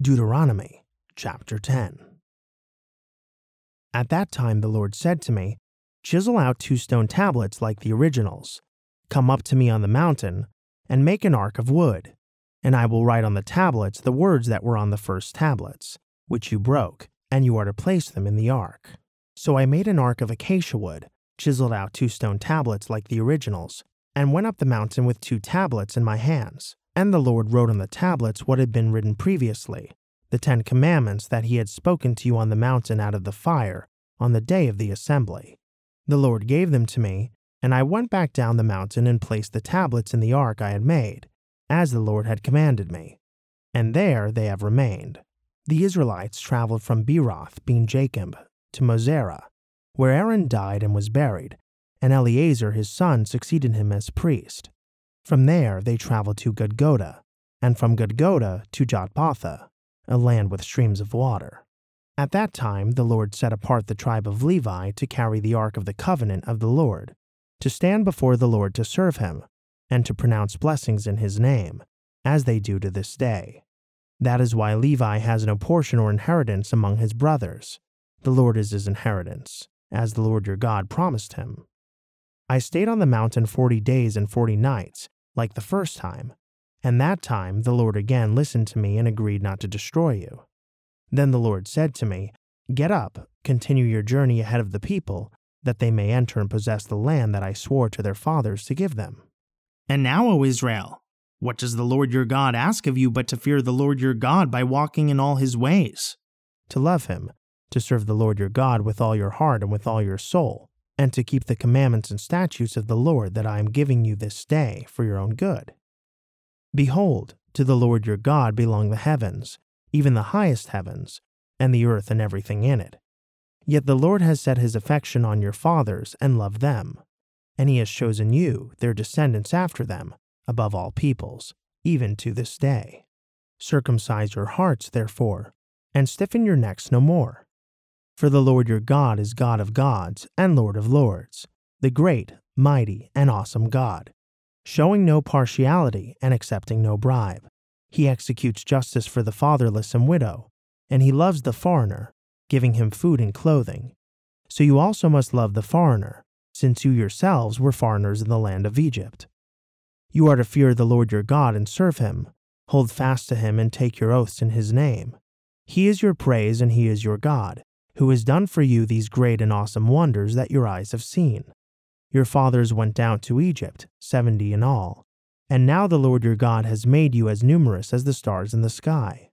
Deuteronomy chapter 10. At that time the Lord said to me, "Chisel out 2 stone tablets like the originals. Come up to me on the mountain, and make an ark of wood. And I will write on the tablets the words that were on the first tablets, which you broke, and you are to place them in the ark." So I made an ark of acacia wood, chiseled out 2 stone tablets like the originals, and went up the mountain with 2 tablets in my hands. And the Lord wrote on the tablets what had been written previously, the 10 commandments that he had spoken to you on the mountain out of the fire on the day of the assembly. The Lord gave them to me, and I went back down the mountain and placed the tablets in the ark I had made, as the Lord had commanded me. And there they have remained. The Israelites traveled from Beeroth, being Jacob, to Mosera, where Aaron died and was buried, and Eleazar his son succeeded him as priest. From there they traveled to Gudgoda, and from Gudgoda to Jotbatha, a land with streams of water. At that time the Lord set apart the tribe of Levi to carry the ark of the covenant of the Lord, to stand before the Lord to serve him, and to pronounce blessings in his name, as they do to this day. That is why Levi has no portion or inheritance among his brothers. The Lord is his inheritance, as the Lord your God promised him. I stayed on the mountain 40 days and 40 nights, like the first time, and that time the Lord again listened to me and agreed not to destroy you. Then the Lord said to me, "Get up, continue your journey ahead of the people, that they may enter and possess the land that I swore to their fathers to give them." And now, O Israel, what does the Lord your God ask of you but to fear the Lord your God by walking in all his ways? To love him, to serve the Lord your God with all your heart and with all your soul, and to keep the commandments and statutes of the Lord that I am giving you this day for your own good. Behold, to the Lord your God belong the heavens, even the highest heavens, and the earth and everything in it. Yet the Lord has set his affection on your fathers and loved them, and he has chosen you, their descendants after them, above all peoples, even to this day. Circumcise your hearts, therefore, and stiffen your necks no more. For the Lord your God is God of gods and Lord of lords, the great, mighty, and awesome God, showing no partiality and accepting no bribe. He executes justice for the fatherless and widow, and he loves the foreigner, giving him food and clothing. So you also must love the foreigner, since you yourselves were foreigners in the land of Egypt. You are to fear the Lord your God and serve him, hold fast to him and take your oaths in his name. He is your praise and he is your God, who has done for you these great and awesome wonders that your eyes have seen. Your fathers went down to Egypt, 70 in all, and now the Lord your God has made you as numerous as the stars in the sky.